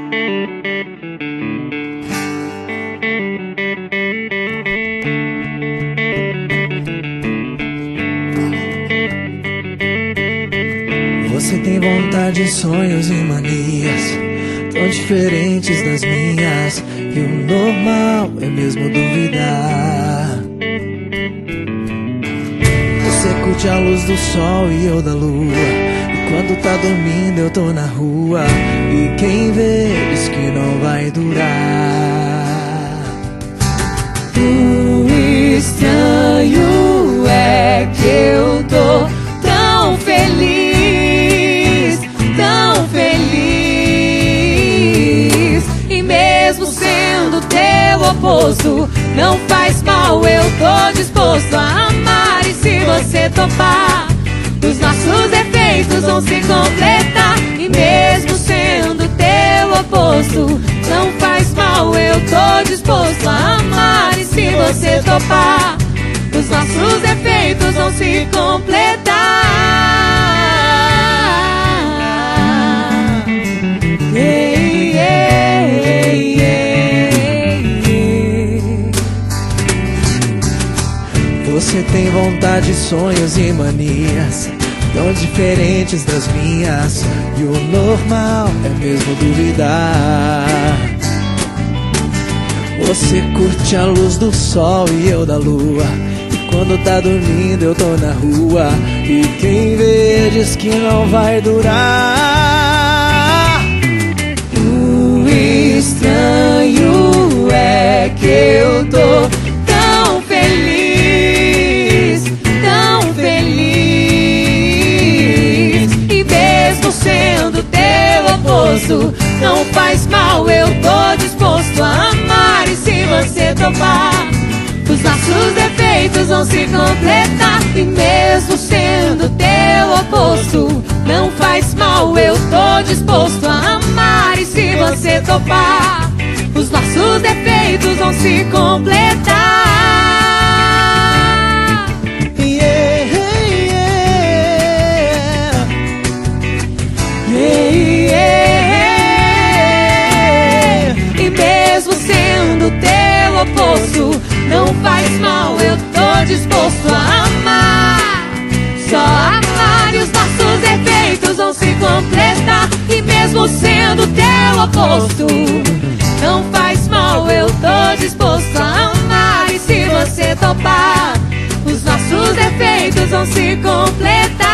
Você tem vontade, sonhos e manias tão diferentes das minhas, e o normal é mesmo duvidar. Você curte a luz do sol e eu da lua, e quando tá dormindo eu tô na rua, e quem vê diz que não vai durar. O estranho é que eu tô tão feliz, tão feliz. E mesmo sendo teu oposto, não faz mal, eu tô disposto a amar. E se você topar, os nossos defeitos vão se completar. E mesmo sendo teu oposto, não faz mal, eu tô disposto a amar. E se você topar, os nossos defeitos vão se completar. Você tem vontade, sonhos e manias tão diferentes das minhas, e o normal é mesmo duvidar. Você curte a luz do sol e eu da lua, e quando tá dormindo eu tô na rua, e quem vê diz que não vai durar. O estranho é que eu tô tão feliz, tão feliz. E mesmo sendo teu oposto, não faz mal, eu tô disposto a amar. E se você topar, os nossos defeitos vão se completar. E mesmo sendo teu oposto, não faz mal, eu tô disposto a amar. E se você topar, os nossos defeitos vão se completar. E mesmo sendo teu oposto, não faz mal, eu tô disposto a amar. Só amar e os nossos defeitos vão se completar. E mesmo sendo teu oposto, não faz mal, eu tô disposto a amar. E se você topar, os nossos defeitos vão se completar.